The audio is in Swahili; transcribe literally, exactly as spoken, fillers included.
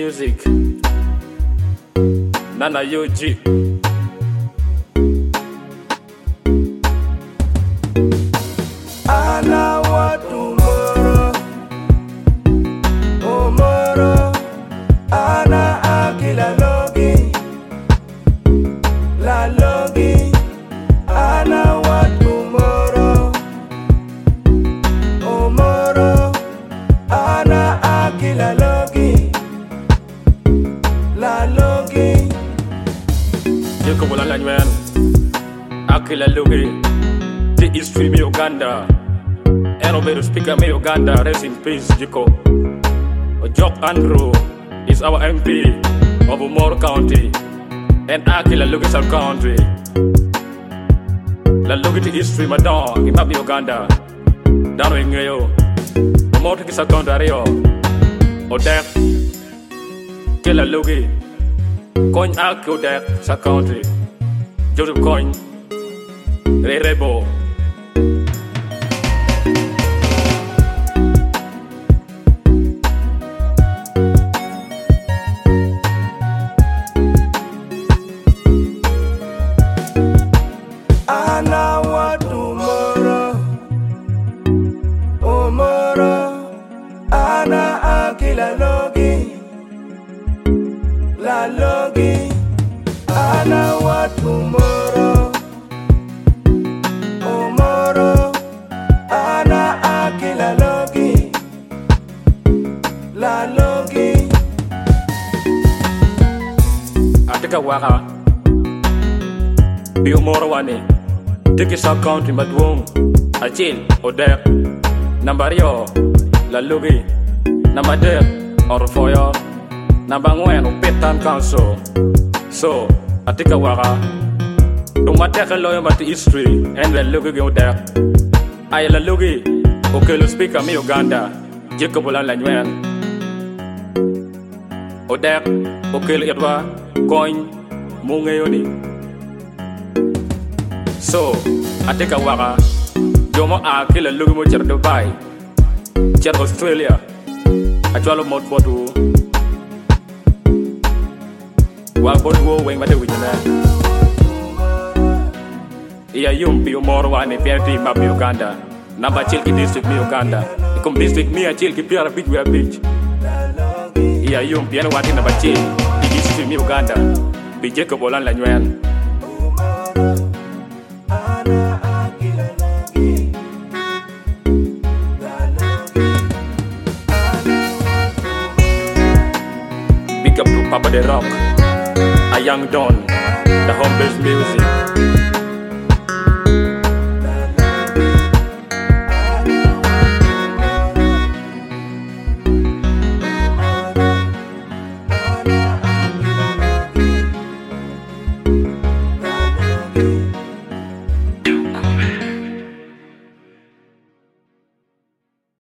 music. Nana U G. Ana watu moro, o moro, ana akila logi, la logi, ana watu moro, o moro, ana akila logi, la logi. Jacob Olanlanywen, Akila Logi, the history me Uganda. Enobedo speaker me Uganda, rest in peace, Jacob. Jock Andrew is our M P of Umoro County, and Akila Logi South Country. La Logi the history madon, in Uganda. Dano Ingeyo, Umoro South Country, Odek, Kila Logi. Coin Akio Dek South Country, Joseph Coin, Ray Rebo. Ana watu moro, o moro, ana akila logi, la logi, ana watu moro, o moro, ana akila logi, la logi. Atika waka, Bio Moro Wane, Tiki South Country Madwong, Achil, Odek, Nambario, La Logi, Namadek, Orfoyo, Nambangwen, Petan Council. So, Atika waka, Tumateka lawyer but history, and La Logi Odek. I La Logi, Okelo speaker me Uganda, Jacob Olanlanywen. Odek, Okelo Edwa, Coin, Mungayoni. So, Atika waka, Jomo Akila Logi mo Cher Dubai, Cher Australia, Achwalo Mount Botu. Wa Botu Wing Mate Witna. Iya Yumpi Umoro Wane P R T Map Uganda, Namba Chilki District mi Uganda, Ikum District mi a Chilki Piara Big Wea Beach. Iya Yumpi and Wati Namba Chil, the District mi Uganda, Be Jacob Olanlanywen. Big up to Papa the Rock, a young Don, the home-based music.